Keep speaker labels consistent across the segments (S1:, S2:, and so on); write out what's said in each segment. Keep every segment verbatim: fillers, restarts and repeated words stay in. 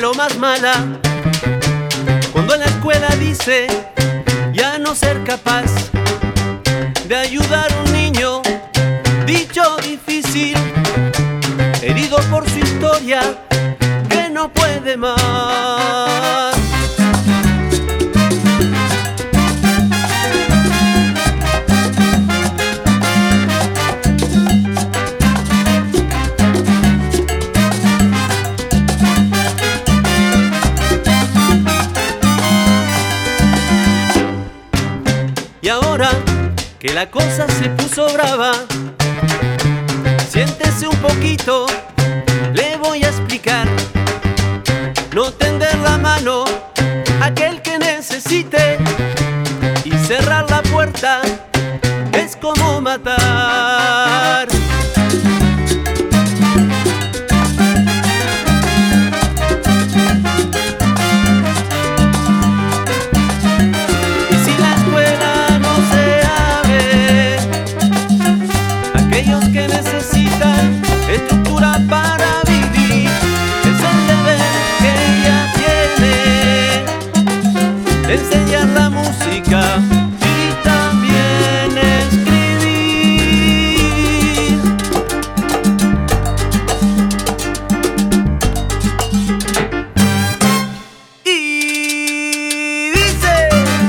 S1: lo más mala, cuando en la escuela dice ya no ser capaz de ayudar a un niño, dicho difícil, herido por su historia, que no puede más. Y ahora que la cosa se puso brava, siéntese un poquito, le voy a explicar. No tender la mano a aquel que necesite, y cerrar la puerta es como matar. Que necesitan estructura para vivir, es el deber que ella tiene, enseñar la música y también escribir. Y dice: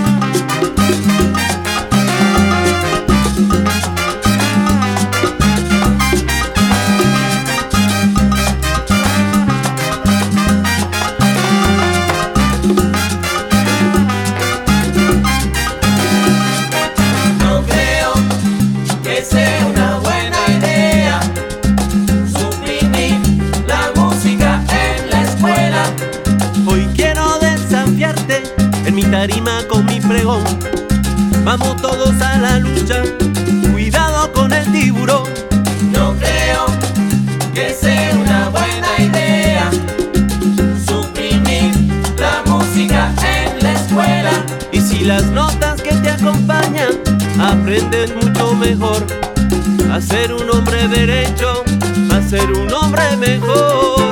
S1: tarima con mi pregón, vamos todos a la lucha, cuidado con el tiburón.
S2: No creo que sea una buena idea suprimir la música en la escuela.
S1: Y si las notas que te acompañan aprendes mucho mejor a ser un hombre derecho, a ser un hombre mejor.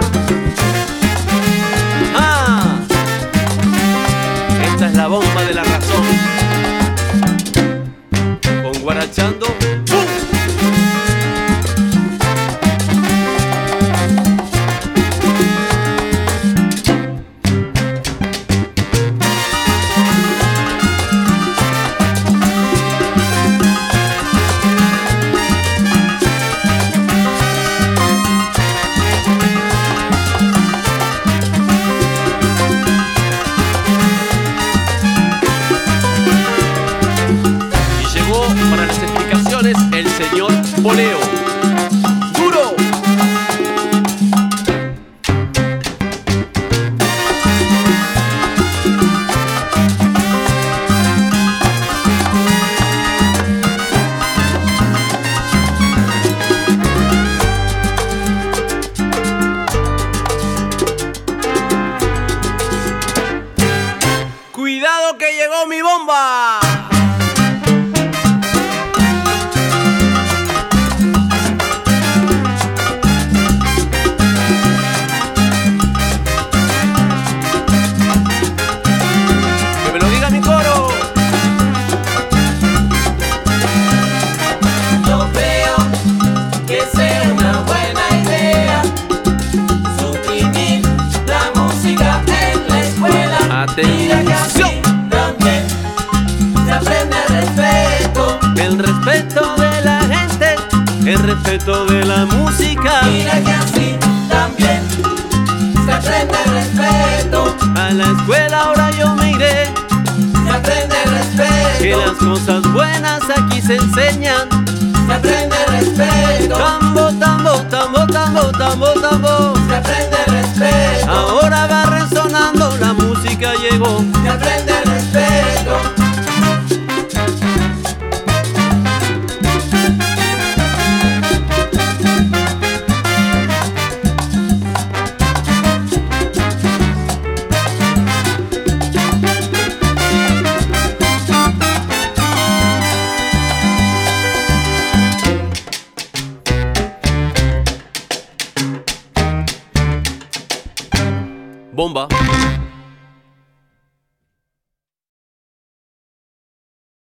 S1: ¡Ah! Esta es la bomba de la razón. Con Guarachando. ¡Bum! Para las explicaciones, el señor Poleo. ¡Duro! ¡Cuidado que llegó mi bomba!
S2: Mira que así también se aprende el respeto.
S1: El respeto de la gente, el respeto de la música.
S2: Mira que así también se aprende el respeto.
S1: A la escuela ahora yo me iré,
S2: se aprende el respeto.
S1: que las cosas buenas aquí se enseñan.
S2: Se aprende el respeto.
S1: Tambo, tambo, tambo, tambo, tambo, tambo.
S2: Se aprende el respeto.
S1: Ahora va resonando, la música llegó.
S2: Se aprende el respeto.
S1: bomba.